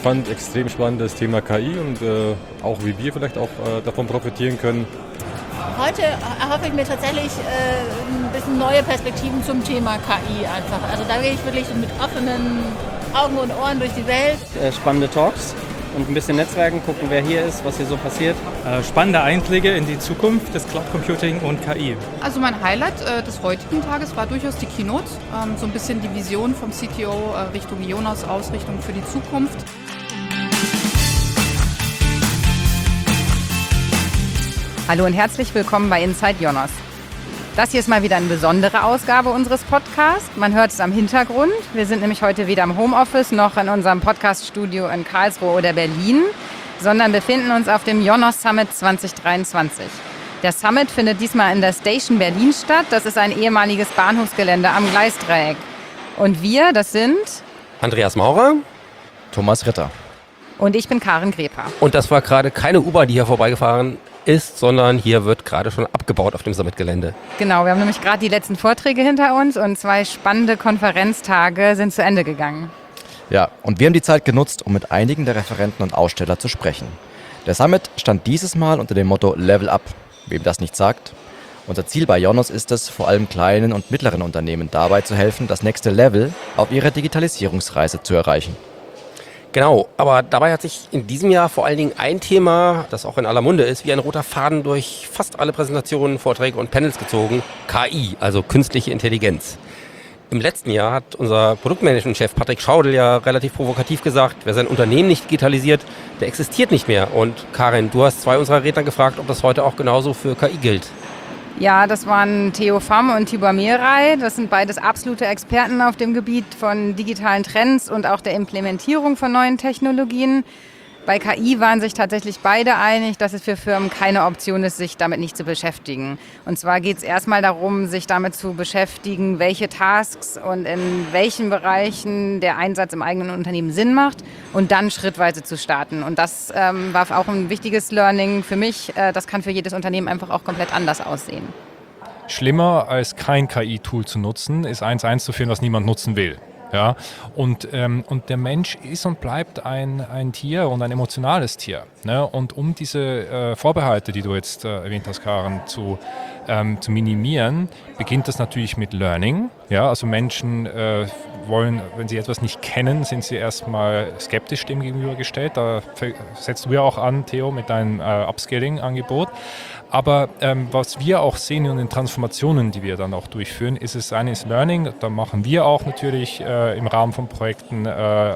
fand extrem spannend das Thema KI und auch wie wir vielleicht auch davon profitieren können. Heute erhoffe ich mir tatsächlich ein bisschen neue Perspektiven zum Thema KI einfach. Also da gehe ich wirklich mit offenen Augen und Ohren durch die Welt. Spannende Talks und ein bisschen Netzwerken, gucken, wer hier ist, was hier so passiert. Spannende Einblicke in die Zukunft des Cloud Computing und KI. Also mein Highlight des heutigen Tages war durchaus die Keynote. So ein bisschen die Vision vom CTO Richtung Jonas, Ausrichtung für die Zukunft. Hallo und herzlich willkommen bei Inside Jonas. Das hier ist mal wieder eine besondere Ausgabe unseres Podcasts. Man hört es am Hintergrund. Wir sind nämlich heute weder im Homeoffice noch in unserem Podcast-Studio in Karlsruhe oder Berlin, sondern befinden uns auf dem Jonas Summit 2023. Der Summit findet diesmal in der Station Berlin statt. Das ist ein ehemaliges Bahnhofsgelände am Gleisdreieck. Und wir, das sind Andreas Maurer, Thomas Ritter und ich bin Karin Greper. Und das war gerade keine U-Bahn, die hier vorbeigefahren ist, sondern hier wird gerade schon abgebaut auf dem Summit-Gelände. Genau, wir haben nämlich gerade die letzten Vorträge hinter uns und 2 spannende Konferenztage sind zu Ende gegangen. Ja, und wir haben die Zeit genutzt, um mit einigen der Referenten und Aussteller zu sprechen. Der Summit stand dieses Mal unter dem Motto Level Up. Wem das nicht sagt. Unser Ziel bei Jonas ist es, vor allem kleinen und mittleren Unternehmen dabei zu helfen, das nächste Level auf ihrer Digitalisierungsreise zu erreichen. Genau, aber dabei hat sich in diesem Jahr vor allen Dingen ein Thema, das auch in aller Munde ist, wie ein roter Faden durch fast alle Präsentationen, Vorträge und Panels gezogen. KI, also künstliche Intelligenz. Im letzten Jahr hat unser Produktmanagement-Chef Patrick Schaudel ja relativ provokativ gesagt, wer sein Unternehmen nicht digitalisiert, der existiert nicht mehr. Und Karin, du hast 2 unserer Redner gefragt, ob das heute auch genauso für KI gilt. Ja, das waren Theo Pham und Tibor Mehrey. Das sind beides absolute Experten auf dem Gebiet von digitalen Trends und auch der Implementierung von neuen Technologien. Bei KI waren sich tatsächlich beide einig, dass es für Firmen keine Option ist, sich damit nicht zu beschäftigen. Und zwar geht es erstmal darum, sich damit zu beschäftigen, welche Tasks und in welchen Bereichen der Einsatz im eigenen Unternehmen Sinn macht und dann schrittweise zu starten. Und das war auch ein wichtiges Learning für mich. Das kann für jedes Unternehmen einfach auch komplett anders aussehen. Schlimmer als kein KI-Tool zu nutzen, ist eins einzuführen, was niemand nutzen will. Ja, und der Mensch ist und bleibt ein Tier und ein emotionales Tier. Ne? Und um diese Vorbehalte, die du jetzt erwähnt hast, Karin, zu minimieren, beginnt das natürlich mit Learning. Ja, also Menschen wollen, wenn sie etwas nicht kennen, sind sie erstmal skeptisch dem gegenübergestellt. Da setzt du ja auch an, Theo, mit deinem Upscaling-Angebot. Aber was wir auch sehen in den Transformationen, die wir dann auch durchführen, ist es eines Learning. Da machen wir auch natürlich im Rahmen von Projekten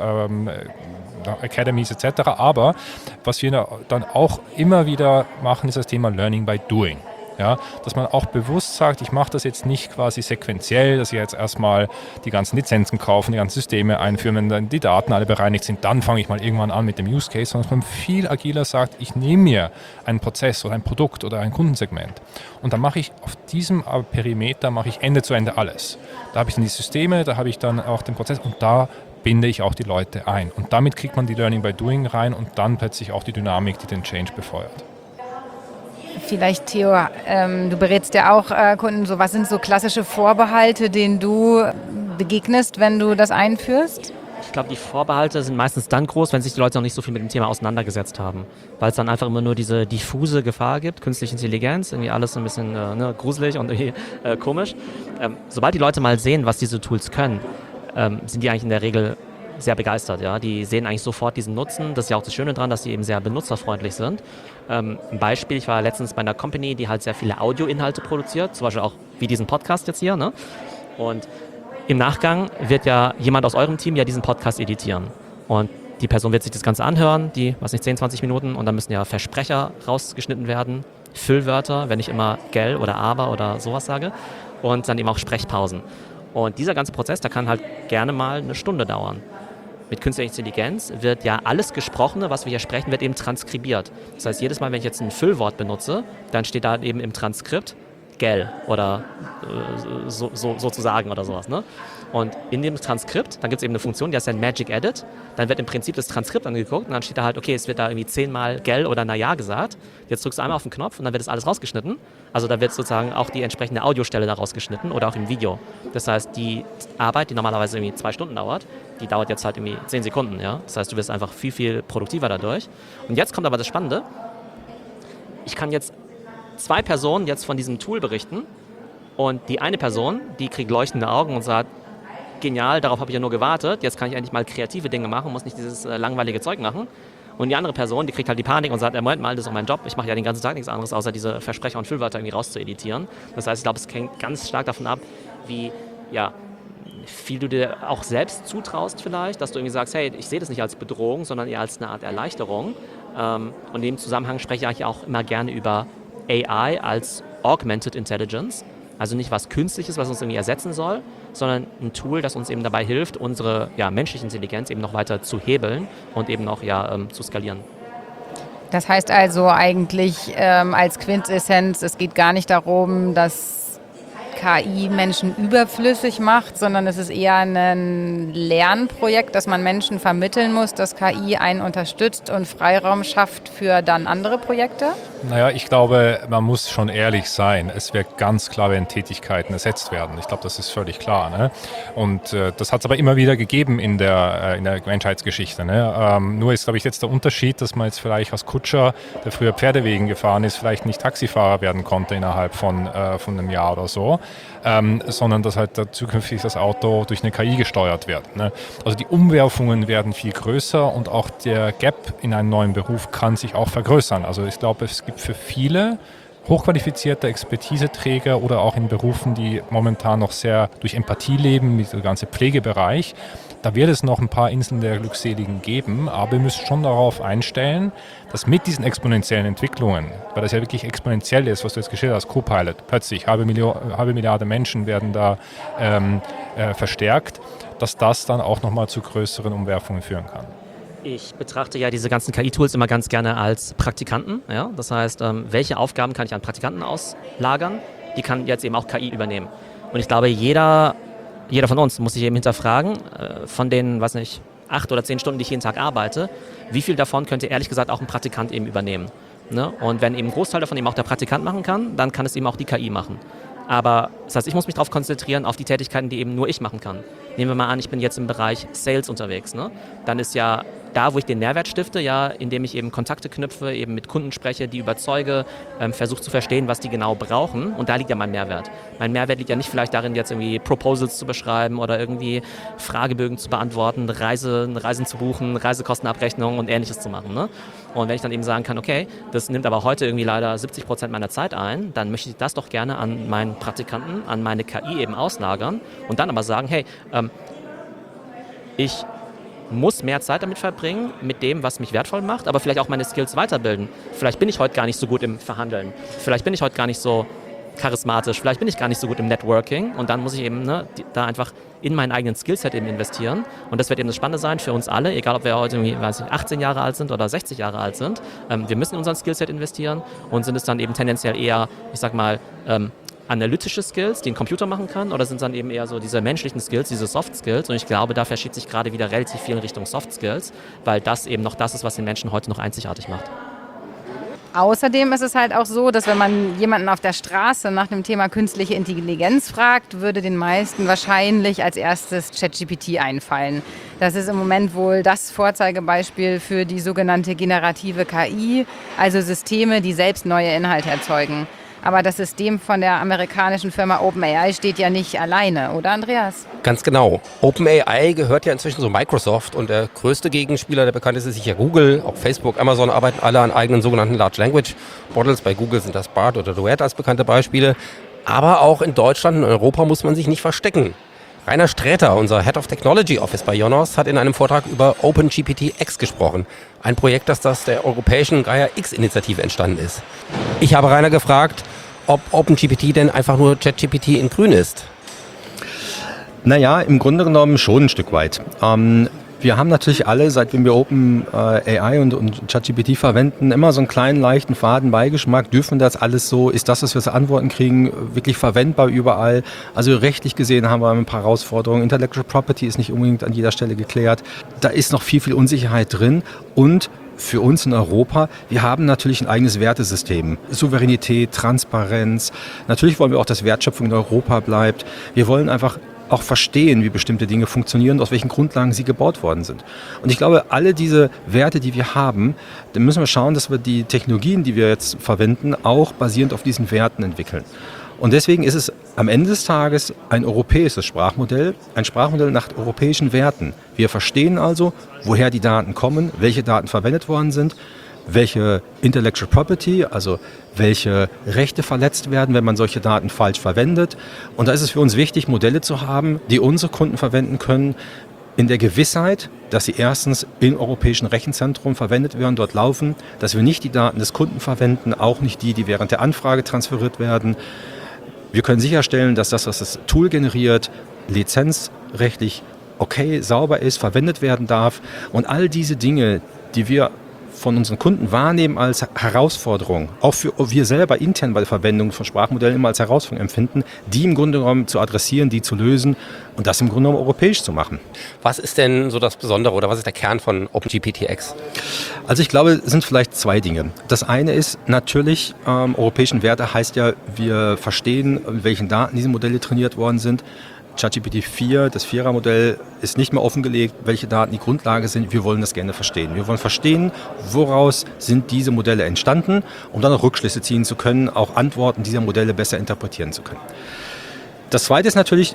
Academies etc. Aber was wir dann auch immer wieder machen, ist das Thema Learning by Doing. Ja, dass man auch bewusst sagt, ich mache das jetzt nicht quasi sequenziell, dass ich jetzt erstmal die ganzen Lizenzen kaufen, die ganzen Systeme einführen, wenn dann die Daten alle bereinigt sind, dann fange ich mal irgendwann an mit dem Use Case, sondern dass man viel agiler sagt, ich nehme mir einen Prozess oder ein Produkt oder ein Kundensegment und dann mache ich auf diesem Perimeter mache ich Ende zu Ende alles. Da habe ich dann die Systeme, da habe ich dann auch den Prozess und da binde ich auch die Leute ein. Und damit kriegt man die Learning by Doing rein und dann plötzlich auch die Dynamik, die den Change befeuert. Vielleicht, Theo, du berätst ja auch Kunden, so was sind so klassische Vorbehalte, denen du begegnest, wenn du das einführst? Ich glaube, die Vorbehalte sind meistens dann groß, wenn sich die Leute noch nicht so viel mit dem Thema auseinandergesetzt haben. Weil es dann einfach immer nur diese diffuse Gefahr gibt, künstliche Intelligenz, irgendwie alles so ein bisschen gruselig und irgendwie komisch. Sobald die Leute mal sehen, was diese Tools können, sind die eigentlich in der Regel sehr begeistert. Ja? Die sehen eigentlich sofort diesen Nutzen. Das ist ja auch das Schöne daran, dass sie eben sehr benutzerfreundlich sind. Ein Beispiel, ich war letztens bei einer Company, die halt sehr viele Audioinhalte produziert, zum Beispiel auch wie diesen Podcast jetzt hier. Ne? Und im Nachgang wird ja jemand aus eurem Team ja diesen Podcast editieren. Und die Person wird sich das Ganze anhören, die, 10, 20 Minuten, und dann müssen ja Versprecher rausgeschnitten werden, Füllwörter, wenn ich immer gell oder aber oder sowas sage, und dann eben auch Sprechpausen. Und dieser ganze Prozess, der kann halt gerne mal eine Stunde dauern. Mit künstlicher Intelligenz wird ja alles Gesprochene, was wir hier sprechen, wird eben transkribiert. Das heißt, jedes Mal, wenn ich jetzt ein Füllwort benutze, dann steht da eben im Transkript gell oder sozusagen oder sowas. Ne? Und in dem Transkript, dann gibt es eben eine Funktion, die heißt dann Magic Edit. Dann wird im Prinzip das Transkript angeguckt und dann steht da halt, okay, es wird da irgendwie 10-mal gell oder naja gesagt. Jetzt drückst du einmal auf den Knopf und dann wird das alles rausgeschnitten. Also da wird sozusagen auch die entsprechende Audiostelle da rausgeschnitten oder auch im Video. Das heißt, die Arbeit, die normalerweise irgendwie 2 Stunden dauert, die dauert jetzt halt irgendwie 10 Sekunden. Ja? Das heißt, du wirst einfach viel, viel produktiver dadurch. Und jetzt kommt aber das Spannende. Ich kann jetzt 2 Personen jetzt von diesem Tool berichten und die eine Person, die kriegt leuchtende Augen und sagt, genial, darauf habe ich ja nur gewartet, jetzt kann ich endlich mal kreative Dinge machen, muss nicht dieses langweilige Zeug machen. Und die andere Person, die kriegt halt die Panik und sagt, Moment mal, das ist doch mein Job, ich mache ja den ganzen Tag nichts anderes, außer diese Versprecher und Füllwörter irgendwie rauszueditieren. Das heißt, ich glaube, es hängt ganz stark davon ab, wie viel du dir auch selbst zutraust vielleicht, dass du irgendwie sagst, hey, ich sehe das nicht als Bedrohung, sondern eher als eine Art Erleichterung. Und in dem Zusammenhang spreche ich eigentlich auch immer gerne über AI als Augmented Intelligence. Also nicht was Künstliches, was uns irgendwie ersetzen soll, sondern ein Tool, das uns eben dabei hilft, unsere menschliche Intelligenz eben noch weiter zu hebeln und eben noch zu skalieren. Das heißt also eigentlich als Quintessenz, es geht gar nicht darum, dass KI Menschen überflüssig macht, sondern es ist eher ein Lernprojekt, das man Menschen vermitteln muss, dass KI einen unterstützt und Freiraum schafft für dann andere Projekte? Naja, ich glaube, man muss schon ehrlich sein. Es wird ganz klar, wenn Tätigkeiten ersetzt werden. Ich glaube, das ist völlig klar. Ne? Und das hat es aber immer wieder gegeben in der Menschheitsgeschichte. Ne? Nur ist, glaube ich, jetzt der Unterschied, dass man jetzt vielleicht als Kutscher, der früher Pferdewegen gefahren ist, vielleicht nicht Taxifahrer werden konnte innerhalb von einem Jahr oder so. Sondern dass halt zukünftig das Auto durch eine KI gesteuert wird. Ne? Also die Umwerfungen werden viel größer und auch der Gap in einen neuen Beruf kann sich auch vergrößern. Also ich glaube, es gibt für viele hochqualifizierte Expertiseträger oder auch in Berufen, die momentan noch sehr durch Empathie leben, wie der ganze Pflegebereich, da wird es noch ein paar Inseln der Glückseligen geben, aber wir müssen schon darauf einstellen, dass mit diesen exponentiellen Entwicklungen, weil das ja wirklich exponentiell ist, was du jetzt geschildert hast, Copilot, plötzlich halbe Milliarde Menschen werden da verstärkt, dass das dann auch nochmal zu größeren Umwerfungen führen kann. Ich betrachte ja diese ganzen KI-Tools immer ganz gerne als Praktikanten. Ja? Das heißt, welche Aufgaben kann ich an Praktikanten auslagern? Die kann jetzt eben auch KI übernehmen. Und ich glaube, jeder von uns muss sich eben hinterfragen, von den, 8 oder 10 Stunden, die ich jeden Tag arbeite, wie viel davon könnte ehrlich gesagt auch ein Praktikant eben übernehmen. Ne? Und wenn eben ein Großteil davon eben auch der Praktikant machen kann, dann kann es eben auch die KI machen. Aber das heißt, ich muss mich darauf konzentrieren, auf die Tätigkeiten, die eben nur ich machen kann. Nehmen wir mal an, ich bin jetzt im Bereich Sales unterwegs. Ne? Dann ist ja da, wo ich den Mehrwert stifte, indem ich eben Kontakte knüpfe, eben mit Kunden spreche, die überzeuge, versuche zu verstehen, was die genau brauchen. Und da liegt ja mein Mehrwert. Mein Mehrwert liegt ja nicht vielleicht darin, jetzt irgendwie Proposals zu beschreiben oder irgendwie Fragebögen zu beantworten, Reisen zu buchen, Reisekostenabrechnungen und Ähnliches zu machen. Ne? Und wenn ich dann eben sagen kann, okay, das nimmt aber heute irgendwie leider 70% meiner Zeit ein, dann möchte ich das doch gerne an meinen Praktikanten, an meine KI eben auslagern und dann aber sagen, hey, ich muss mehr Zeit damit verbringen, mit dem, was mich wertvoll macht, aber vielleicht auch meine Skills weiterbilden. Vielleicht bin ich heute gar nicht so gut im Verhandeln. Vielleicht bin ich heute gar nicht so charismatisch. Vielleicht bin ich gar nicht so gut im Networking. Und dann muss ich eben da einfach in meinen eigenen Skillset eben investieren. Und das wird eben das Spannende sein für uns alle, egal ob wir heute irgendwie, 18 Jahre alt sind oder 60 Jahre alt sind. Wir müssen in unseren Skillset investieren und sind es dann eben tendenziell eher, analytische Skills, die ein Computer machen kann, oder sind es dann eben eher so diese menschlichen Skills, diese Soft Skills? Und ich glaube, da verschiebt sich gerade wieder relativ viel in Richtung Soft Skills, weil das eben noch das ist, was den Menschen heute noch einzigartig macht. Außerdem ist es halt auch so, dass wenn man jemanden auf der Straße nach dem Thema künstliche Intelligenz fragt, würde den meisten wahrscheinlich als erstes ChatGPT einfallen. Das ist im Moment wohl das Vorzeigebeispiel für die sogenannte generative KI, also Systeme, die selbst neue Inhalte erzeugen. Aber das System von der amerikanischen Firma OpenAI steht ja nicht alleine, oder Andreas? Ganz genau. OpenAI gehört ja inzwischen zu Microsoft und der größte Gegenspieler, der bekannt ist sicher Google. Auch Facebook, Amazon arbeiten alle an eigenen sogenannten Large Language Models. Bei Google sind das BART oder Duet als bekannte Beispiele. Aber auch in Deutschland und Europa muss man sich nicht verstecken. Rainer Sträter, unser Head of Technology Office bei Ionos, hat in einem Vortrag über OpenGPT-X gesprochen. Ein Projekt, das aus der europäischen Gaia-X-Initiative entstanden ist. Ich habe Rainer gefragt, ob OpenGPT denn einfach nur ChatGPT in grün ist. Naja, im Grunde genommen schon ein Stück weit. Wir haben natürlich alle, seitdem wir OpenAI und ChatGPT verwenden, immer so einen kleinen, leichten Fadenbeigeschmack. Dürfen das alles so? Ist das, was wir für Antworten kriegen, wirklich verwendbar überall? Also rechtlich gesehen haben wir ein paar Herausforderungen. Intellectual Property ist nicht unbedingt an jeder Stelle geklärt. Da ist noch viel, viel Unsicherheit drin. Und für uns in Europa, wir haben natürlich ein eigenes Wertesystem. Souveränität, Transparenz. Natürlich wollen wir auch, dass Wertschöpfung in Europa bleibt. Wir wollen einfach auch verstehen, wie bestimmte Dinge funktionieren und aus welchen Grundlagen sie gebaut worden sind. Und ich glaube, alle diese Werte, die wir haben, dann müssen wir schauen, dass wir die Technologien, die wir jetzt verwenden, auch basierend auf diesen Werten entwickeln. Und deswegen ist es am Ende des Tages ein europäisches Sprachmodell, ein Sprachmodell nach europäischen Werten. Wir verstehen also, woher die Daten kommen, welche Daten verwendet worden sind, welche Intellectual Property, also welche Rechte verletzt werden, wenn man solche Daten falsch verwendet. Und da ist es für uns wichtig, Modelle zu haben, die unsere Kunden verwenden können, in der Gewissheit, dass sie erstens im europäischen Rechenzentrum verwendet werden, dort laufen, dass wir nicht die Daten des Kunden verwenden, auch nicht die während der Anfrage transferiert werden. Wir können sicherstellen, dass das, was das Tool generiert, lizenzrechtlich okay, sauber ist, verwendet werden darf. Und all diese Dinge, die wir von unseren Kunden wahrnehmen als Herausforderung, auch für wir selber intern bei der Verwendung von Sprachmodellen immer als Herausforderung empfinden, die im Grunde genommen zu adressieren, die zu lösen und das im Grunde genommen europäisch zu machen. Was ist denn so das Besondere oder was ist der Kern von OpenGPT-X? Also ich glaube, es sind vielleicht zwei Dinge. Das eine ist natürlich, europäischen Werte heißt ja, wir verstehen, mit welchen Daten diese Modelle trainiert worden sind. ChatGPT 4, das 4er-Modell, ist nicht mehr offengelegt, welche Daten die Grundlage sind. Wir wollen das gerne verstehen. Wir wollen verstehen, woraus sind diese Modelle entstanden, um dann auch Rückschlüsse ziehen zu können, auch Antworten dieser Modelle besser interpretieren zu können. Das zweite ist natürlich,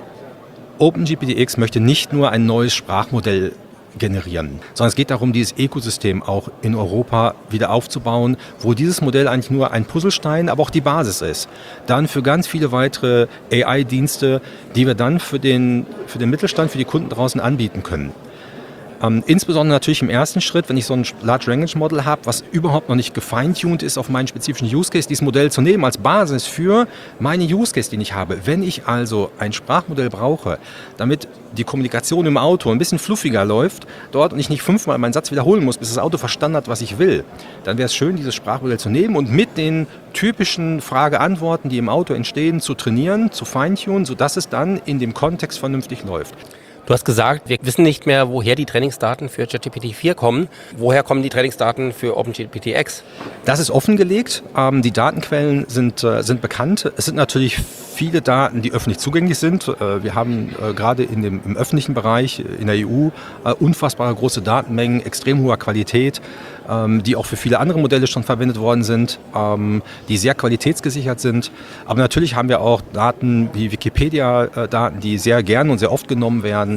OpenGPT-X möchte nicht nur ein neues Sprachmodell generieren, sondern es geht darum, dieses Ökosystem auch in Europa wieder aufzubauen, wo dieses Modell eigentlich nur ein Puzzlestein, aber auch die Basis ist. Dann für ganz viele weitere AI-Dienste, die wir dann für den Mittelstand, für die Kunden draußen anbieten können. Insbesondere natürlich im ersten Schritt, wenn ich so ein Large Language Model habe, was überhaupt noch nicht gefeintuned ist auf meinen spezifischen Use Case, dieses Modell zu nehmen als Basis für meine Use Case, den ich habe. Wenn ich also ein Sprachmodell brauche, damit die Kommunikation im Auto ein bisschen fluffiger läuft dort und ich nicht 5-mal meinen Satz wiederholen muss, bis das Auto verstanden hat, was ich will, dann wäre es schön, dieses Sprachmodell zu nehmen und mit den typischen Frage-Antworten, die im Auto entstehen, zu trainieren, zu feintunen, sodass es dann in dem Kontext vernünftig läuft. Du hast gesagt, wir wissen nicht mehr, woher die Trainingsdaten für ChatGPT 4 kommen. Woher kommen die Trainingsdaten für OpenGPT-X? Das ist offengelegt. Die Datenquellen sind bekannt. Es sind natürlich viele Daten, die öffentlich zugänglich sind. Wir haben gerade im öffentlichen Bereich in der EU unfassbar große Datenmengen, extrem hoher Qualität, die auch für viele andere Modelle schon verwendet worden sind, die sehr qualitätsgesichert sind. Aber natürlich haben wir auch Daten wie Wikipedia-Daten, die sehr gern und sehr oft genommen werden.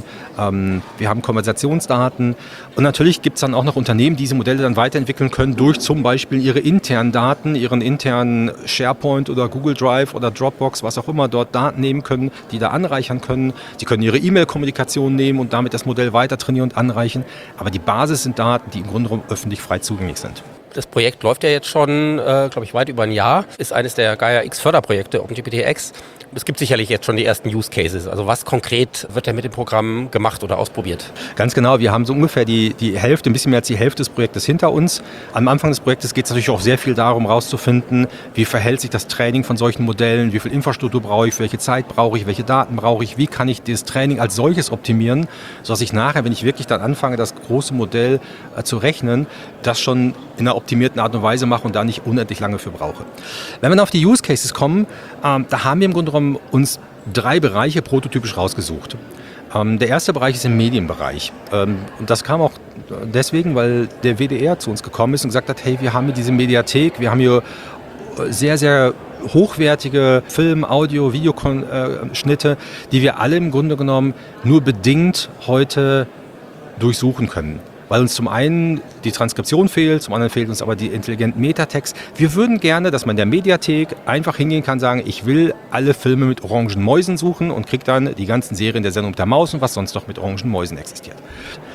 Wir haben Konversationsdaten und natürlich gibt es dann auch noch Unternehmen, die diese Modelle dann weiterentwickeln können durch zum Beispiel ihre internen Daten, ihren internen SharePoint oder Google Drive oder Dropbox, was auch immer, dort Daten nehmen können, die da anreichern können. Sie können ihre E-Mail-Kommunikation nehmen und damit das Modell weiter trainieren und anreichen. Aber die Basis sind Daten, die im Grunde genommen öffentlich frei zugänglich sind. Das Projekt läuft ja jetzt schon, glaube ich, weit über ein Jahr. Ist eines der Gaia-X-Förderprojekte, OpenGPT-X. Es gibt sicherlich jetzt schon die ersten Use Cases. Also was konkret wird denn mit dem Programm gemacht oder ausprobiert? Ganz genau. Wir haben so ungefähr die Hälfte, ein bisschen mehr als die Hälfte des Projektes hinter uns. Am Anfang des Projektes geht es natürlich auch sehr viel darum, herauszufinden, wie verhält sich das Training von solchen Modellen, wie viel Infrastruktur brauche ich, für welche Zeit brauche ich, welche Daten brauche ich, wie kann ich das Training als solches optimieren, sodass ich nachher, wenn ich wirklich dann anfange, das große Modell zu rechnen, das schon in einer optimierten Art und Weise mache und da nicht unendlich lange für brauche. Wenn wir dann auf die Use Cases kommen, da haben wir im Grunde genommen uns 3 Bereiche prototypisch rausgesucht. Der erste Bereich ist im Medienbereich. Und das kam auch deswegen, weil der WDR zu uns gekommen ist und gesagt hat, hey, wir haben hier diese Mediathek, wir haben hier sehr, sehr hochwertige Film-, Audio-, Videoschnitte, die wir alle im Grunde genommen nur bedingt heute durchsuchen können. Weil uns zum einen die Transkription fehlt, zum anderen fehlt uns aber die intelligenten Metatext. Wir würden gerne, dass man in der Mediathek einfach hingehen kann, sagen, ich will alle Filme mit orangen Mäusen suchen und kriege dann die ganzen Serien der Sendung der Maus und was sonst noch mit orangen Mäusen existiert.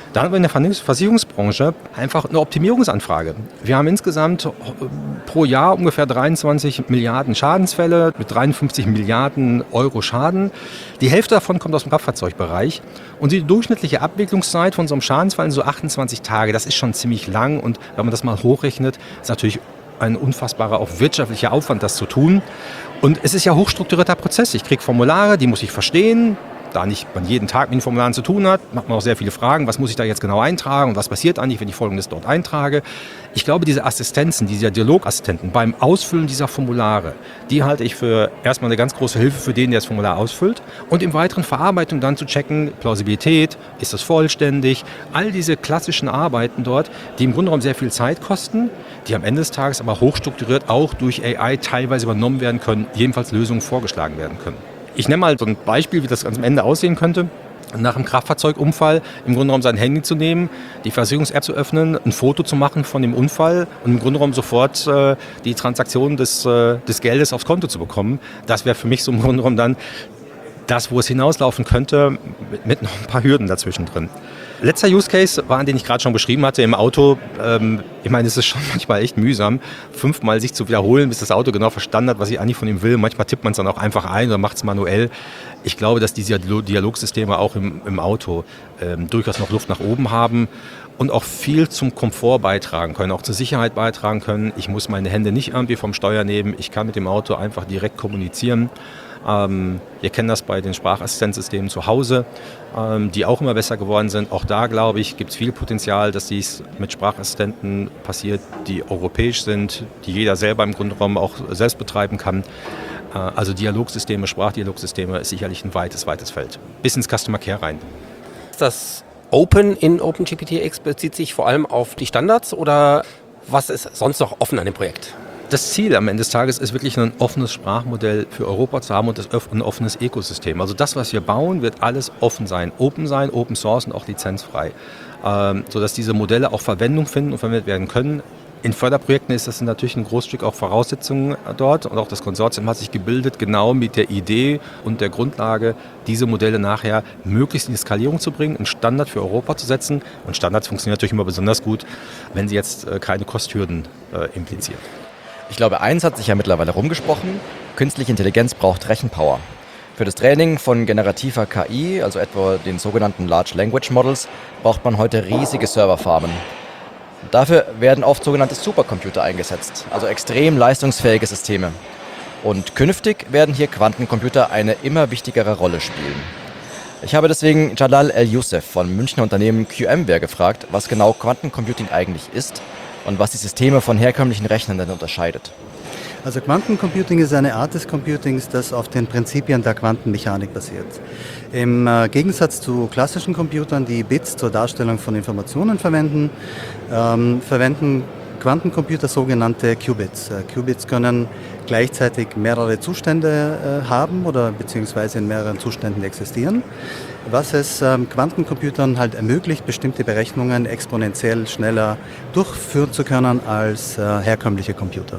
Da haben wir in der Versicherungsbranche einfach eine Optimierungsanfrage. Wir haben insgesamt pro Jahr ungefähr 23 Milliarden Schadensfälle mit 53 Milliarden Euro Schaden. Die Hälfte davon kommt aus dem Kraftfahrzeugbereich. Und die durchschnittliche Abwicklungszeit von so einem Schadensfall sind so 28 Tage. Das ist schon ziemlich lang. Und wenn man das mal hochrechnet, ist natürlich ein unfassbarer, auch wirtschaftlicher Aufwand, das zu tun. Und es ist ja hochstrukturierter Prozess. Ich kriege Formulare, die muss ich verstehen. Da nicht man jeden Tag mit den Formularen zu tun hat, macht man auch sehr viele Fragen. Was muss ich da jetzt genau eintragen und was passiert eigentlich, wenn ich Folgendes dort eintrage? Ich glaube, diese Assistenzen, diese Dialogassistenten beim Ausfüllen dieser Formulare, die halte ich für erstmal eine ganz große Hilfe für den, der das Formular ausfüllt. Und im weiteren Verarbeitung dann zu checken, Plausibilität, ist das vollständig? All diese klassischen Arbeiten dort, die im Grunde genommen sehr viel Zeit kosten, die am Ende des Tages aber hochstrukturiert auch durch AI teilweise übernommen werden können, jedenfalls Lösungen vorgeschlagen werden können. Ich nenne mal so ein Beispiel, wie das ganz am Ende aussehen könnte. Nach einem Kraftfahrzeugunfall im Grunde genommen sein Handy zu nehmen, die Versicherungs-App zu öffnen, ein Foto zu machen von dem Unfall und im Grunde genommen sofort die Transaktion des Geldes aufs Konto zu bekommen. Das wäre für mich so im Grunde genommen dann das, wo es hinauslaufen könnte, mit noch ein paar Hürden dazwischen drin. Letzter Use Case war, den ich gerade schon beschrieben hatte, im Auto. Ich meine, es ist schon manchmal echt mühsam, 5-mal sich zu wiederholen, bis das Auto genau verstanden hat, was ich eigentlich von ihm will. Manchmal tippt man es dann auch einfach ein oder macht es manuell. Ich glaube, dass diese Dialogsysteme auch im Auto durchaus noch Luft nach oben haben und auch viel zum Komfort beitragen können, auch zur Sicherheit beitragen können. Ich muss meine Hände nicht irgendwie vom Steuer nehmen. Ich kann mit dem Auto einfach direkt kommunizieren. Wir kennen das bei den Sprachassistenzsystemen zu Hause, die auch immer besser geworden sind. Auch da, glaube ich, gibt es viel Potenzial, dass dies mit Sprachassistenten passiert, die europäisch sind, die jeder selber im Grunde genommen auch selbst betreiben kann. Also Dialogsysteme, Sprachdialogsysteme ist sicherlich ein weites Feld. Bis ins Customer Care rein. Das Open in OpenGPT-X bezieht sich vor allem auf die Standards oder was ist sonst noch offen an dem Projekt? Das Ziel am Ende des Tages ist wirklich ein offenes Sprachmodell für Europa zu haben und ein offenes Ökosystem. Also das, was wir bauen, wird alles offen sein, Open Source und auch lizenzfrei, sodass diese Modelle auch Verwendung finden und verwendet werden können. In Förderprojekten ist das natürlich ein Großstück auch Voraussetzungen dort und auch das Konsortium hat sich gebildet, genau mit der Idee und der Grundlage, diese Modelle nachher möglichst in die Skalierung zu bringen, einen Standard für Europa zu setzen. Und Standards funktionieren natürlich immer besonders gut, wenn sie jetzt keine Kosthürden implizieren. Ich glaube, eins hat sich ja mittlerweile rumgesprochen. Künstliche Intelligenz braucht Rechenpower. Für das Training von generativer KI, also etwa den sogenannten Large Language Models, braucht man heute riesige Serverfarmen. Dafür werden oft sogenannte Supercomputer eingesetzt, also extrem leistungsfähige Systeme. Und künftig werden hier Quantencomputer eine immer wichtigere Rolle spielen. Ich habe deswegen Jalal El-Youssef von Münchner Unternehmen QMware gefragt, was genau Quantencomputing eigentlich ist und was die Systeme von herkömmlichen Rechnern denn unterscheidet. Also Quantencomputing ist eine Art des Computings, das auf den Prinzipien der Quantenmechanik basiert. Im Gegensatz zu klassischen Computern, die Bits zur Darstellung von Informationen verwenden, verwenden Quantencomputer sogenannte Qubits. Qubits können gleichzeitig mehrere Zustände haben oder beziehungsweise in mehreren Zuständen existieren, was es Quantencomputern halt ermöglicht, bestimmte Berechnungen exponentiell schneller durchführen zu können als herkömmliche Computer.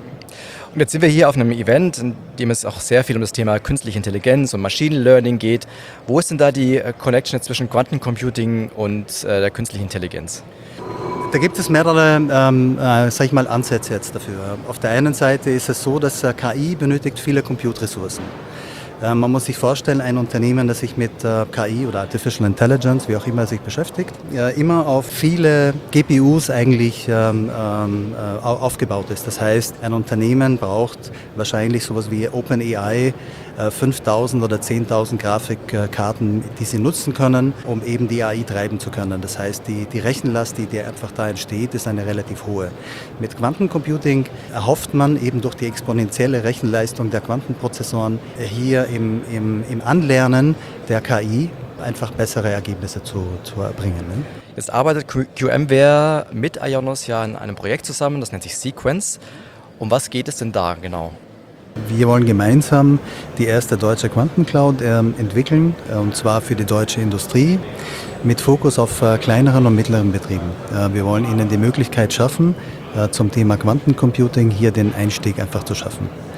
Und jetzt sind wir hier auf einem Event, in dem es auch sehr viel um das Thema künstliche Intelligenz und Machine Learning geht. Wo ist denn da die Connection zwischen Quantencomputing und der künstlichen Intelligenz? Da gibt es mehrere Ansätze jetzt dafür. Auf der einen Seite ist es so, dass KI benötigt viele Compute-Ressourcen. Man muss sich vorstellen, ein Unternehmen, das sich mit KI oder Artificial Intelligence, wie auch immer sich beschäftigt, immer auf viele GPUs eigentlich aufgebaut ist. Das heißt, ein Unternehmen braucht wahrscheinlich sowas wie OpenAI 5.000 oder 10.000 Grafikkarten, die sie nutzen können, um eben die AI treiben zu können. Das heißt, die Rechenlast, die einfach da entsteht, ist eine relativ hohe. Mit Quantencomputing erhofft man eben durch die exponentielle Rechenleistung der Quantenprozessoren hier im Anlernen der KI einfach bessere Ergebnisse zu erbringen. Ne? Jetzt arbeitet QMware mit IONOS ja in einem Projekt zusammen, das nennt sich Sequence. Um was geht es denn da genau? Wir wollen gemeinsam die erste deutsche Quantencloud entwickeln, und zwar für die deutsche Industrie, mit Fokus auf kleineren und mittleren Betrieben. Wir wollen ihnen die Möglichkeit schaffen, zum Thema Quantencomputing hier den Einstieg einfach zu schaffen.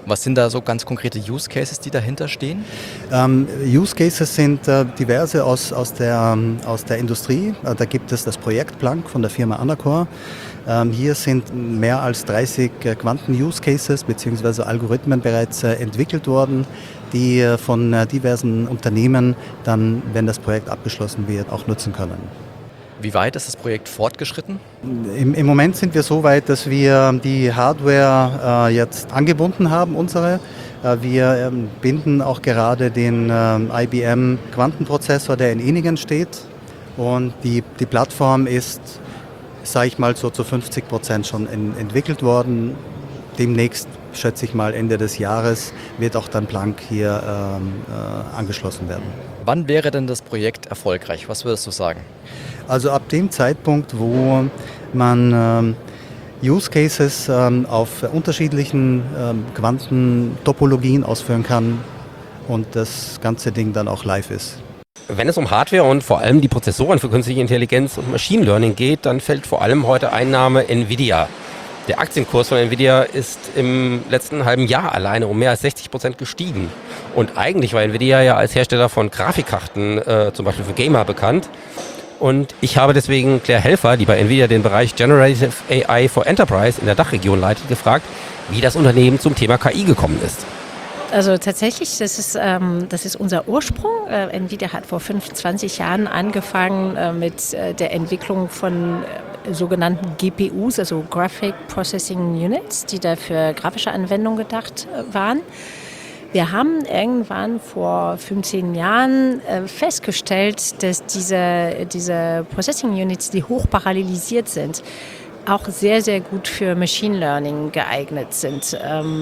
Was sind da so ganz konkrete Use Cases, die dahinter stehen? Use Cases sind diverse aus der Industrie. Da gibt es das Projekt Planck von der Firma Anacor. Hier sind mehr als 30 Quanten-Use Cases bzw. Algorithmen bereits entwickelt worden, die von diversen Unternehmen dann, wenn das Projekt abgeschlossen wird, auch nutzen können. Wie weit ist das Projekt fortgeschritten? Im Moment sind wir so weit, dass wir die Hardware jetzt angebunden haben, unsere. Wir binden auch gerade den IBM Quantenprozessor, der in Eningen steht. Und die Plattform ist, sage ich mal, so zu 50% schon entwickelt worden. Demnächst, schätze ich mal, Ende des Jahres wird auch dann Planck hier angeschlossen werden. Wann wäre denn das Projekt erfolgreich? Was würdest du sagen? Also ab dem Zeitpunkt, wo man Use Cases auf unterschiedlichen Quantentopologien ausführen kann und das ganze Ding dann auch live ist. Wenn es um Hardware und vor allem die Prozessoren für künstliche Intelligenz und Machine Learning geht, dann fällt vor allem heute ein Name Nvidia. Der Aktienkurs von Nvidia ist im letzten halben Jahr alleine um mehr als 60% gestiegen. Und eigentlich war Nvidia ja als Hersteller von Grafikkarten, zum Beispiel für Gamer, bekannt. Und ich habe deswegen Claire Helfer, die bei Nvidia den Bereich Generative AI for Enterprise in der Dachregion leitet, gefragt, wie das Unternehmen zum Thema KI gekommen ist. Also tatsächlich, das ist unser Ursprung. Nvidia hat vor 25 Jahren angefangen mit der Entwicklung von sogenannten GPUs, also Graphic Processing Units, die da für grafische Anwendungen gedacht waren. Wir haben irgendwann vor 15 Jahren festgestellt, dass diese Processing Units, die hochparallelisiert sind, auch sehr, sehr gut für Machine Learning geeignet sind.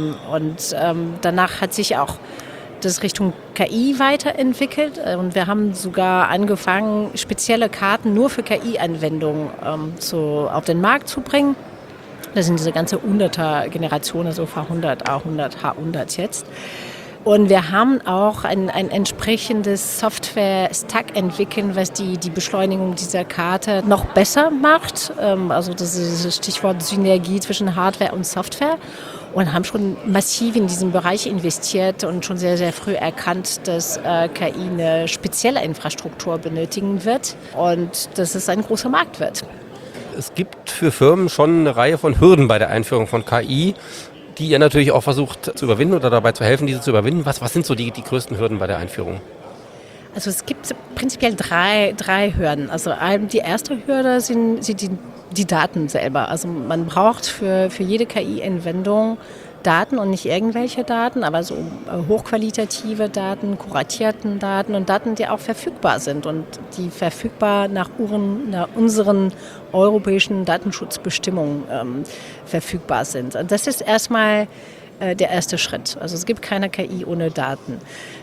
Danach hat sich auch das Richtung KI weiterentwickelt und wir haben sogar angefangen, spezielle Karten nur für KI-Anwendungen auf den Markt zu bringen. Das sind diese ganze 100er-Generation, also V100, A100, H100 jetzt. Und wir haben auch ein entsprechendes Software-Stack entwickelt, was die Beschleunigung dieser Karte noch besser macht. Also das ist das Stichwort Synergie zwischen Hardware und Software. Und haben schon massiv in diesen Bereich investiert und schon sehr, sehr früh erkannt, dass KI eine spezielle Infrastruktur benötigen wird und dass es ein großer Markt wird. Es gibt für Firmen schon eine Reihe von Hürden bei der Einführung von KI, die ihr natürlich auch versucht zu überwinden oder dabei zu helfen, diese zu überwinden. Was sind so die größten Hürden bei der Einführung? Also es gibt prinzipiell drei Hürden. Also die erste Hürde sind die Daten selber. Also man braucht für jede KI-Anwendung Daten und nicht irgendwelche Daten, aber so hochqualitative Daten, kuratierten Daten und Daten, die auch verfügbar sind und die verfügbar nach unseren europäischen Datenschutzbestimmungen verfügbar sind. Und das ist erstmal der erste Schritt. Also es gibt keine KI ohne Daten.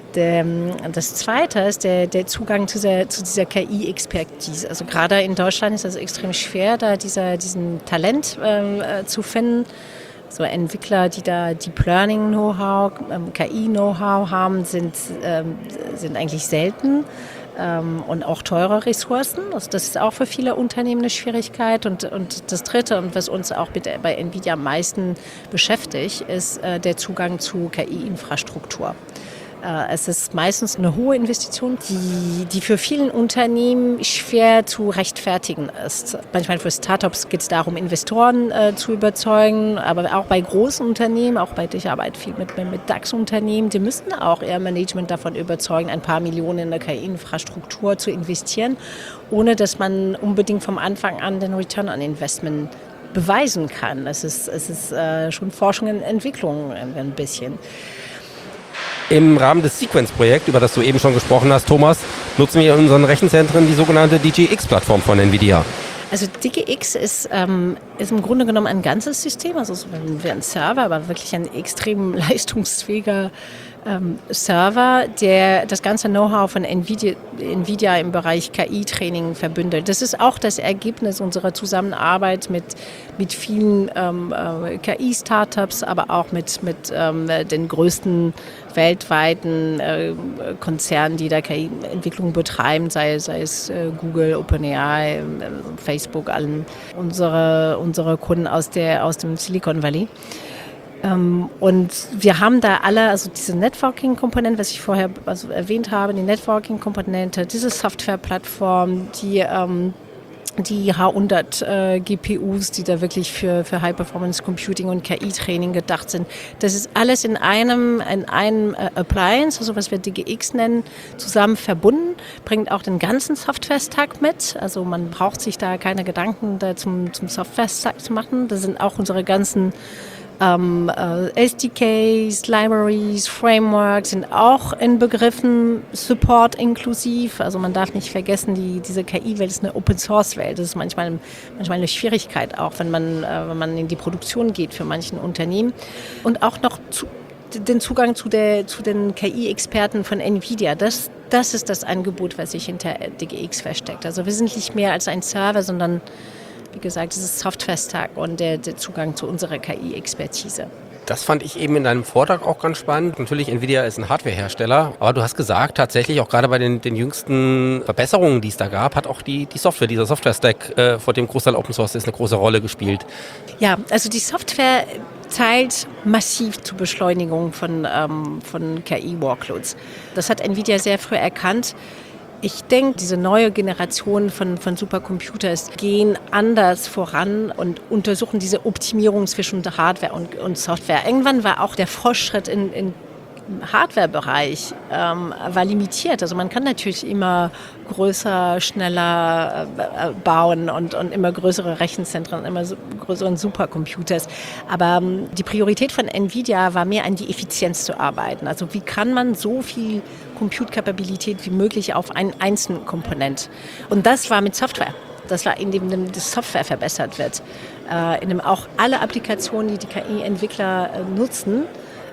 Das Zweite ist der Zugang zu dieser KI-Expertise. Also gerade in Deutschland ist es extrem schwer, da diesen Talent zu finden. So Entwickler, die da Deep Learning Know-how, KI-Know-how haben, sind eigentlich selten und auch teure Ressourcen. Also das ist auch für viele Unternehmen eine Schwierigkeit. Und das Dritte, und was uns auch bei Nvidia am meisten beschäftigt, ist der Zugang zu KI-Infrastruktur. Es ist meistens eine hohe Investition, die für viele Unternehmen schwer zu rechtfertigen ist. Manchmal für Startups geht es darum, Investoren zu überzeugen, aber auch bei großen Unternehmen, ich arbeite viel mit DAX-Unternehmen, die müssen auch ihr Management davon überzeugen, ein paar Millionen in eine KI-Infrastruktur zu investieren, ohne dass man unbedingt vom Anfang an den Return on Investment beweisen kann. Es ist schon Forschung und Entwicklung ein bisschen. Im Rahmen des Sequence-Projekts, über das du eben schon gesprochen hast, Thomas, nutzen wir in unseren Rechenzentren die sogenannte DGX-Plattform von Nvidia. Also DGX ist im Grunde genommen ein ganzes System, also wie ein Server, aber wirklich ein extrem leistungsfähiger Server, der das ganze Know-how von Nvidia im Bereich KI-Training verbündelt. Das ist auch das Ergebnis unserer Zusammenarbeit mit vielen KI-Startups, aber auch mit den größten weltweiten Konzernen, die da KI-Entwicklung betreiben, sei es Google, OpenAI, Facebook, allen unsere Kunden aus dem Silicon Valley. Und wir haben da alle, also diese Networking-Komponente, was ich vorher erwähnt habe, die Networking-Komponente, diese Software-Plattform, die H100 GPUs, die da wirklich für High-Performance-Computing und KI-Training gedacht sind. Das ist alles in einem Appliance, also was wir DGX nennen, zusammen verbunden, bringt auch den ganzen Software-Stack mit. Also man braucht sich da keine Gedanken da zum Software-Stack zu machen. Das sind auch unsere ganzen SDKs, Libraries, Frameworks sind auch in Begriffen Support inklusiv. Also man darf nicht vergessen, diese KI-Welt ist eine Open-Source-Welt. Das ist manchmal eine Schwierigkeit, auch wenn man in die Produktion geht für manchen Unternehmen. Und auch noch den Zugang zu den KI-Experten von NVIDIA. Das ist das Angebot, was sich hinter DGX versteckt. Also wir sind nicht mehr als ein Server, sondern wie gesagt, dieses Software-Stack und der Zugang zu unserer KI-Expertise. Das fand ich eben in deinem Vortrag auch ganz spannend. Natürlich, Nvidia ist ein Hardwarehersteller, aber du hast gesagt, tatsächlich auch gerade bei den jüngsten Verbesserungen, die es da gab, hat auch die Software, dieser Software-Stack, vor dem Großteil Open Source ist, eine große Rolle gespielt. Ja, also die Software teilt massiv zur Beschleunigung von KI-Workloads. Das hat Nvidia sehr früh erkannt. Ich denke, diese neue Generation von Supercomputers gehen anders voran und untersuchen diese Optimierung zwischen der Hardware und Software. Irgendwann war auch der Fortschritt im Hardware-Bereich war limitiert. Also man kann natürlich immer größer, schneller bauen und immer größere Rechenzentren, immer größeren Supercomputers. Aber die Priorität von Nvidia war mehr an die Effizienz zu arbeiten. Also wie kann man so viel Compute-Kapabilität wie möglich auf einen einzelnen Komponent. Und das war mit Software. Das war, indem die Software verbessert wird. Indem auch alle Applikationen, die KI-Entwickler nutzen,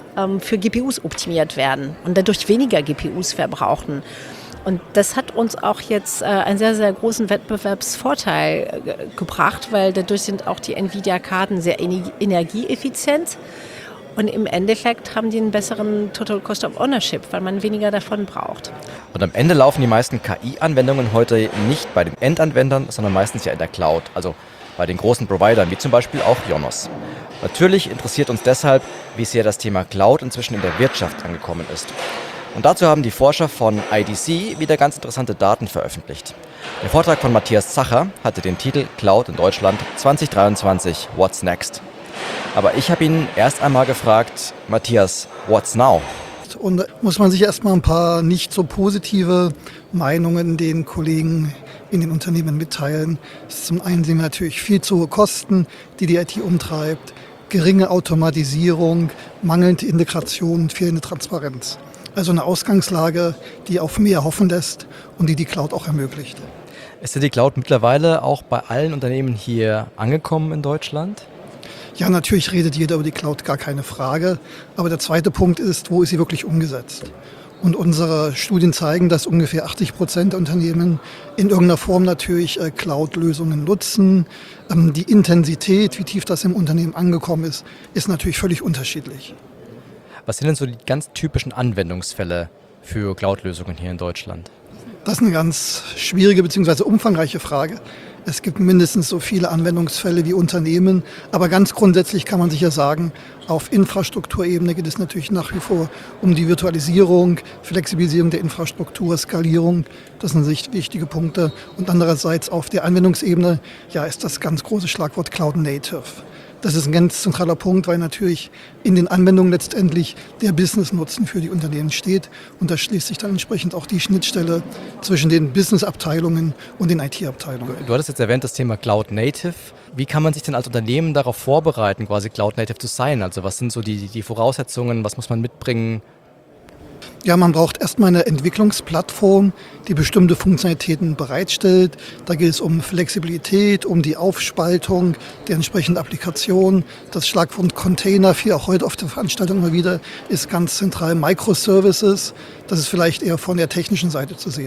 für GPUs optimiert werden und dadurch weniger GPUs verbrauchen. Und das hat uns auch jetzt einen sehr, sehr großen Wettbewerbsvorteil gebracht, weil dadurch sind auch die Nvidia-Karten sehr energieeffizient. Und im Endeffekt haben die einen besseren Total Cost of Ownership, weil man weniger davon braucht. Und am Ende laufen die meisten KI-Anwendungen heute nicht bei den Endanwendern, sondern meistens ja in der Cloud, also bei den großen Providern, wie zum Beispiel auch Yonos. Natürlich interessiert uns deshalb, wie sehr das Thema Cloud inzwischen in der Wirtschaft angekommen ist. Und dazu haben die Forscher von IDC wieder ganz interessante Daten veröffentlicht. Der Vortrag von Matthias Zacher hatte den Titel Cloud in Deutschland 2023, What's Next? Aber ich habe ihn erst einmal gefragt, Matthias, what's now? Und da muss man sich erstmal ein paar nicht so positive Meinungen den Kollegen in den Unternehmen mitteilen. Zum einen sehen wir natürlich viel zu hohe Kosten, die IT umtreibt, geringe Automatisierung, mangelnde Integration und fehlende Transparenz. Also eine Ausgangslage, die auf mehr hoffen lässt und die Cloud auch ermöglicht. Ist denn die Cloud mittlerweile auch bei allen Unternehmen hier angekommen in Deutschland? Ja, natürlich redet jeder über die Cloud, gar keine Frage. Aber der zweite Punkt ist, wo ist sie wirklich umgesetzt? Und unsere Studien zeigen, dass ungefähr 80% der Unternehmen in irgendeiner Form natürlich Cloud-Lösungen nutzen. Die Intensität, wie tief das im Unternehmen angekommen ist natürlich völlig unterschiedlich. Was sind denn so die ganz typischen Anwendungsfälle für Cloud-Lösungen hier in Deutschland? Das ist eine ganz schwierige bzw. umfangreiche Frage. Es gibt mindestens so viele Anwendungsfälle wie Unternehmen, aber ganz grundsätzlich kann man sicher sagen, auf Infrastrukturebene geht es natürlich nach wie vor um die Virtualisierung, Flexibilisierung der Infrastruktur, Skalierung. Das sind wichtige Punkte. Und andererseits auf der Anwendungsebene ist das ganz große Schlagwort Cloud Native. Das ist ein ganz zentraler Punkt, weil natürlich in den Anwendungen letztendlich der Business-Nutzen für die Unternehmen steht. Und da schließt sich dann entsprechend auch die Schnittstelle zwischen den Business-Abteilungen und den IT-Abteilungen. Du hattest jetzt erwähnt das Thema Cloud Native. Wie kann man sich denn als Unternehmen darauf vorbereiten, quasi Cloud Native zu sein? Also was sind so die Voraussetzungen, was muss man mitbringen? Ja, man braucht erstmal eine Entwicklungsplattform, die bestimmte Funktionalitäten bereitstellt. Da geht es um Flexibilität, um die Aufspaltung der entsprechenden Applikation. Das Schlagwort Container, viel auch heute auf der Veranstaltung immer wieder, ist ganz zentral Microservices. Das ist vielleicht eher von der technischen Seite zu sehen.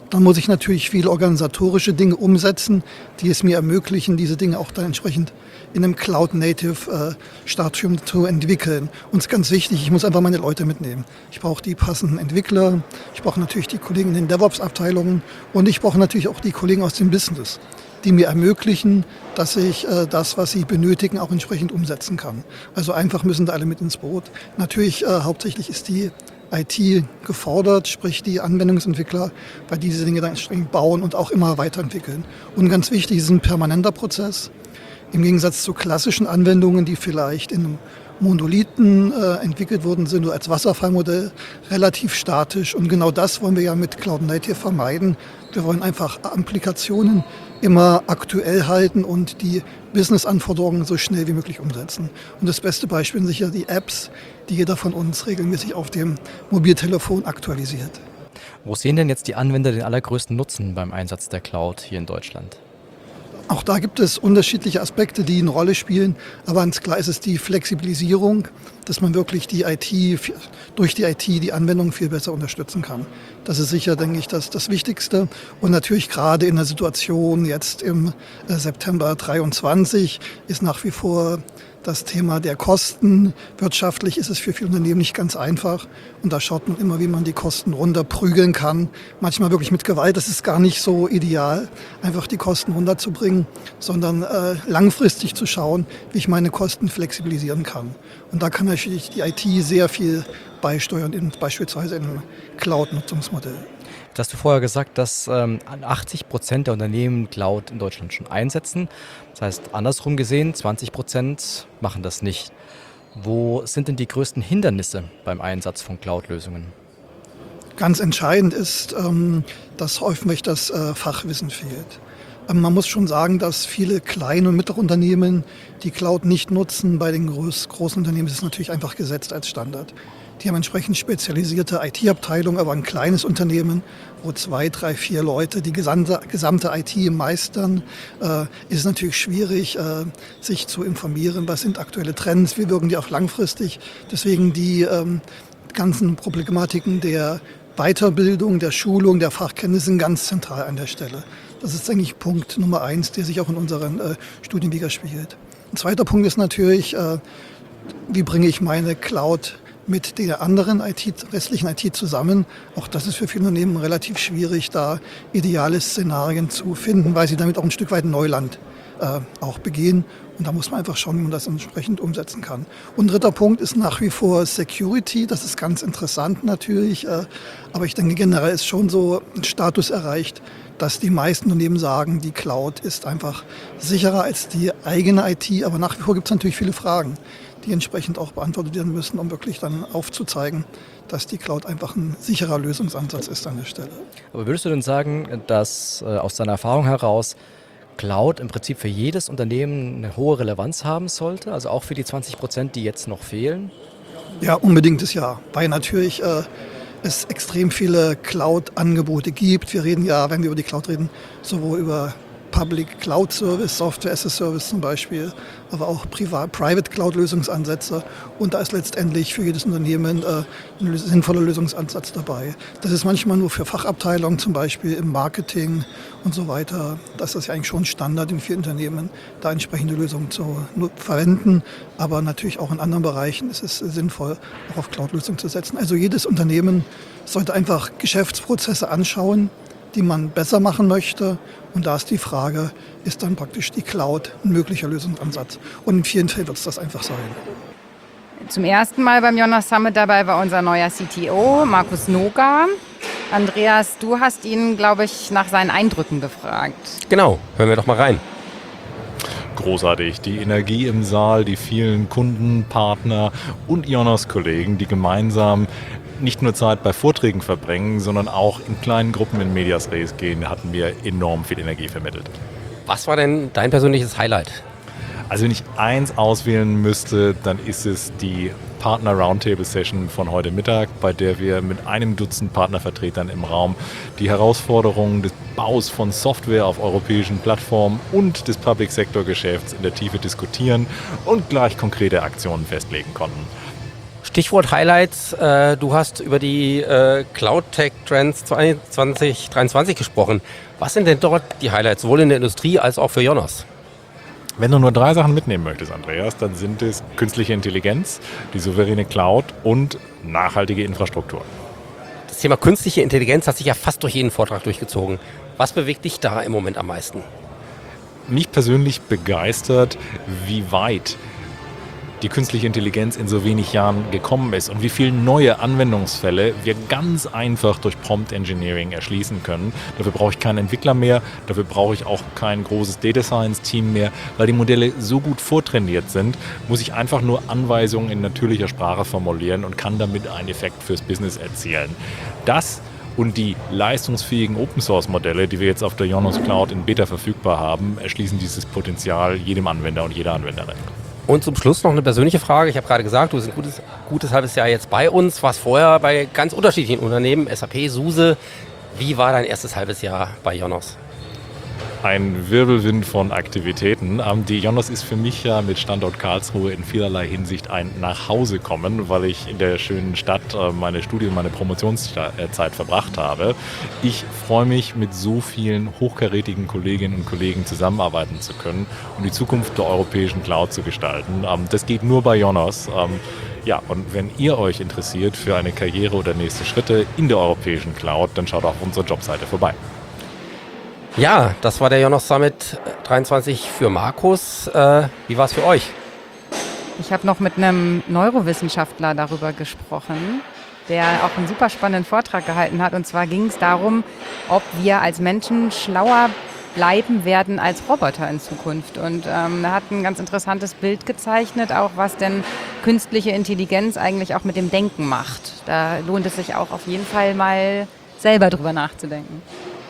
Dann muss ich natürlich viele organisatorische Dinge umsetzen, die es mir ermöglichen, diese Dinge auch dann entsprechend in einem Cloud-Native-Stadium zu entwickeln. Und es ist ganz wichtig, ich muss einfach meine Leute mitnehmen. Ich brauche die passenden Entwickler, ich brauche natürlich die Kollegen in den DevOps-Abteilungen und ich brauche natürlich auch die Kollegen aus dem Business, die mir ermöglichen, dass ich das, was sie benötigen, auch entsprechend umsetzen kann. Also einfach müssen da alle mit ins Boot. Natürlich hauptsächlich ist die IT gefordert, sprich die Anwendungsentwickler, weil diese Dinge dann entsprechend bauen und auch immer weiterentwickeln. Und ganz wichtig, es ist ein permanenter Prozess. Im Gegensatz zu klassischen Anwendungen, die vielleicht in einem Monolithen entwickelt worden sind oder als Wasserfallmodell, relativ statisch. Und genau das wollen wir ja mit Cloud Native vermeiden. Wir wollen einfach Applikationen immer aktuell halten und die Business-Anforderungen so schnell wie möglich umsetzen. Und das beste Beispiel sind sicher die Apps, die jeder von uns regelmäßig auf dem Mobiltelefon aktualisiert. Wo sehen denn jetzt die Anwender den allergrößten Nutzen beim Einsatz der Cloud hier in Deutschland? Auch da gibt es unterschiedliche Aspekte, die eine Rolle spielen. Aber ganz klar ist es die Flexibilisierung, dass man wirklich durch die IT die Anwendung viel besser unterstützen kann. Das ist sicher, denke ich, das Wichtigste. Und natürlich gerade in der Situation jetzt im September 2023 ist nach wie vor das Thema der Kosten. Wirtschaftlich ist es für viele Unternehmen nicht ganz einfach. Und da schaut man immer, wie man die Kosten runterprügeln kann. Manchmal wirklich mit Gewalt. Das ist gar nicht so ideal, einfach die Kosten runterzubringen, sondern langfristig zu schauen, wie ich meine Kosten flexibilisieren kann. Und da kann natürlich die IT sehr viel beisteuern, beispielsweise in einem Cloud-Nutzungsmodell. Jetzt hast du vorher gesagt, dass 80% der Unternehmen Cloud in Deutschland schon einsetzen. Das heißt, andersrum gesehen, 20% machen das nicht. Wo sind denn die größten Hindernisse beim Einsatz von Cloud-Lösungen? Ganz entscheidend ist, dass häufig das Fachwissen fehlt. Man muss schon sagen, dass viele kleine und mittlere Unternehmen die Cloud nicht nutzen. Bei den großen Unternehmen ist es natürlich einfach gesetzt als Standard. Die haben entsprechend spezialisierte IT-Abteilungen, aber ein kleines Unternehmen, wo 2, 3, 4 Leute die gesamte IT meistern, ist es natürlich schwierig, sich zu informieren, was sind aktuelle Trends, wie wirken die auch langfristig. Deswegen die ganzen Problematiken der Weiterbildung, der Schulung, der Fachkenntnisse sind ganz zentral an der Stelle. Das ist eigentlich Punkt Nummer 1, der sich auch in unseren Studien widerspiegelt. Ein zweiter Punkt ist natürlich, wie bringe ich meine Cloud mit der anderen restlichen IT zusammen. Auch das ist für viele Unternehmen relativ schwierig, da ideale Szenarien zu finden, weil sie damit auch ein Stück weit Neuland auch begehen. Und da muss man einfach schauen, wie man das entsprechend umsetzen kann. Und ein dritter Punkt ist nach wie vor Security. Das ist ganz interessant natürlich. Aber ich denke, generell ist schon so ein Status erreicht, dass die meisten Unternehmen sagen, die Cloud ist einfach sicherer als die eigene IT. Aber nach wie vor gibt es natürlich viele Fragen, die entsprechend auch beantwortet werden müssen, um wirklich dann aufzuzeigen, dass die Cloud einfach ein sicherer Lösungsansatz ist an der Stelle. Aber würdest du denn sagen, dass aus deiner Erfahrung heraus Cloud im Prinzip für jedes Unternehmen eine hohe Relevanz haben sollte? Also auch für die 20%, die jetzt noch fehlen? Ja, unbedingtes Ja. Weil natürlich es extrem viele Cloud-Angebote gibt. Wir reden ja, wenn wir über die Cloud reden, sowohl über Public Cloud Service, Software as a Service zum Beispiel, aber auch Private Cloud Lösungsansätze. Und da ist letztendlich für jedes Unternehmen ein sinnvoller Lösungsansatz dabei. Das ist manchmal nur für Fachabteilungen, zum Beispiel im Marketing und so weiter. Das ist ja eigentlich schon Standard in vielen Unternehmen, da entsprechende Lösungen zu verwenden. Aber natürlich auch in anderen Bereichen ist es sinnvoll, auch auf Cloud-Lösungen zu setzen. Also jedes Unternehmen sollte einfach Geschäftsprozesse anschauen, die man besser machen möchte. Und da ist die Frage, ist dann praktisch die Cloud ein möglicher Lösungsansatz? Und in vielen Fällen wird es das einfach sein. Zum ersten Mal beim Jonas Summit dabei war unser neuer CTO, Markus Noga. Andreas, du hast ihn, glaube ich, nach seinen Eindrücken gefragt. Genau, hören wir doch mal rein. Großartig. Die Energie im Saal, die vielen Kunden, Partner und Jonas-Kollegen, die gemeinsam nicht nur Zeit bei Vorträgen verbringen, sondern auch in kleinen Gruppen in Medias Res gehen, hatten mir enorm viel Energie vermittelt. Was war denn dein persönliches Highlight? Also wenn ich eins auswählen müsste, dann ist es die Partner Roundtable Session von heute Mittag, bei der wir mit einem Dutzend Partnervertretern im Raum die Herausforderungen des Baus von Software auf europäischen Plattformen und des Public Sector Geschäfts in der Tiefe diskutieren und gleich konkrete Aktionen festlegen konnten. Stichwort Highlights. Du hast über die Cloud Tech Trends 2023 gesprochen. Was sind denn dort die Highlights, sowohl in der Industrie als auch für Jonas? Wenn du nur 3 Sachen mitnehmen möchtest, Andreas, dann sind es künstliche Intelligenz, die souveräne Cloud und nachhaltige Infrastruktur. Das Thema künstliche Intelligenz hat sich ja fast durch jeden Vortrag durchgezogen. Was bewegt dich da im Moment am meisten? Mich persönlich begeistert, wie weit die künstliche Intelligenz in so wenig Jahren gekommen ist und wie viele neue Anwendungsfälle wir ganz einfach durch Prompt Engineering erschließen können. Dafür brauche ich keinen Entwickler mehr, dafür brauche ich auch kein großes Data Science Team mehr, weil die Modelle so gut vortrainiert sind, muss ich einfach nur Anweisungen in natürlicher Sprache formulieren und kann damit einen Effekt fürs Business erzielen. Das und die leistungsfähigen Open-Source-Modelle, die wir jetzt auf der Jonas Cloud in Beta verfügbar haben, erschließen dieses Potenzial jedem Anwender und jeder Anwenderin. Und zum Schluss noch eine persönliche Frage. Ich habe gerade gesagt, du bist ein gutes halbes Jahr jetzt bei uns, warst vorher bei ganz unterschiedlichen Unternehmen, SAP, SUSE. Wie war dein erstes halbes Jahr bei Jonas? Ein Wirbelwind von Aktivitäten. Die Jonas ist für mich ja mit Standort Karlsruhe in vielerlei Hinsicht ein Nachhausekommen, weil ich in der schönen Stadt meine Studien, meine Promotionszeit verbracht habe. Ich freue mich, mit so vielen hochkarätigen Kolleginnen und Kollegen zusammenarbeiten zu können und die Zukunft der europäischen Cloud zu gestalten. Das geht nur bei Jonas. Ja, und wenn ihr euch interessiert für eine Karriere oder nächste Schritte in der europäischen Cloud, dann schaut auf unserer Jobseite vorbei. Ja, das war der Jonas Summit 23 für Markus. Wie war es für euch? Ich habe noch mit einem Neurowissenschaftler darüber gesprochen, der auch einen super spannenden Vortrag gehalten hat. Und zwar ging es darum, ob wir als Menschen schlauer bleiben werden als Roboter in Zukunft. Und er hat ein ganz interessantes Bild gezeichnet, auch was denn künstliche Intelligenz eigentlich auch mit dem Denken macht. Da lohnt es sich auch auf jeden Fall mal selber drüber nachzudenken.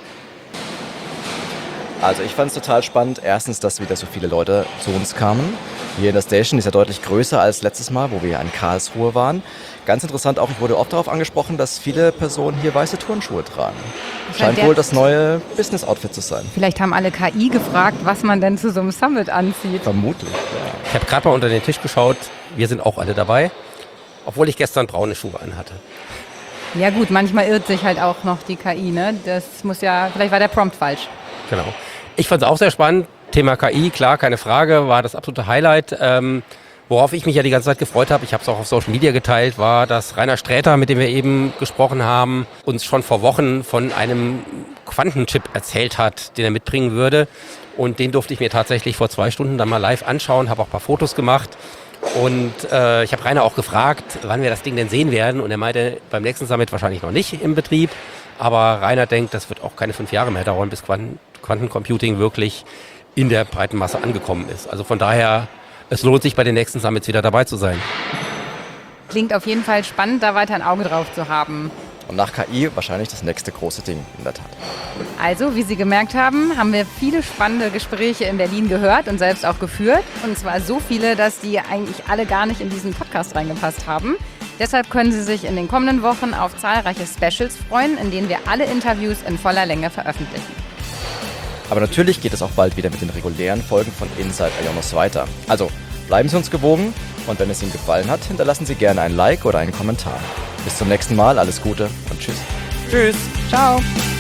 Also ich fand es total spannend. Erstens, dass wieder so viele Leute zu uns kamen. Hier in der Station ist ja deutlich größer als letztes Mal, wo wir in Karlsruhe waren. Ganz interessant auch, ich wurde oft darauf angesprochen, dass viele Personen hier weiße Turnschuhe tragen. Scheint wohl das neue Business-Outfit zu sein. Vielleicht haben alle KI gefragt, was man denn zu so einem Summit anzieht. Vermutlich, ja. Ich habe gerade mal unter den Tisch geschaut. Wir sind auch alle dabei, obwohl ich gestern braune Schuhe anhatte. Ja gut, manchmal irrt sich halt auch noch die KI, ne? Das muss ja, vielleicht war der Prompt falsch. Genau. Ich fand es auch sehr spannend. Thema KI, klar, keine Frage, war das absolute Highlight. Worauf ich mich ja die ganze Zeit gefreut habe, ich habe es auch auf Social Media geteilt, war, dass Rainer Sträter, mit dem wir eben gesprochen haben, uns schon vor Wochen von einem Quantenchip erzählt hat, den er mitbringen würde. Und den durfte ich mir tatsächlich vor 2 Stunden dann mal live anschauen, habe auch ein paar Fotos gemacht. Und ich habe Rainer auch gefragt, wann wir das Ding denn sehen werden. Und er meinte, beim nächsten Summit wahrscheinlich noch nicht im Betrieb. Aber Rainer denkt, das wird auch keine 5 Jahre mehr dauern, bis Quantencomputing wirklich in der breiten Masse angekommen ist. Also von daher, es lohnt sich bei den nächsten Summits wieder dabei zu sein. Klingt auf jeden Fall spannend, da weiter ein Auge drauf zu haben. Und nach KI wahrscheinlich das nächste große Ding, in der Tat. Also, wie Sie gemerkt haben, haben wir viele spannende Gespräche in Berlin gehört und selbst auch geführt. Und zwar so viele, dass die eigentlich alle gar nicht in diesen Podcast reingepasst haben. Deshalb können Sie sich in den kommenden Wochen auf zahlreiche Specials freuen, in denen wir alle Interviews in voller Länge veröffentlichen. Aber natürlich geht es auch bald wieder mit den regulären Folgen von Inside Ionos weiter. Also bleiben Sie uns gewogen und wenn es Ihnen gefallen hat, hinterlassen Sie gerne ein Like oder einen Kommentar. Bis zum nächsten Mal, alles Gute und tschüss. Tschüss. Ciao.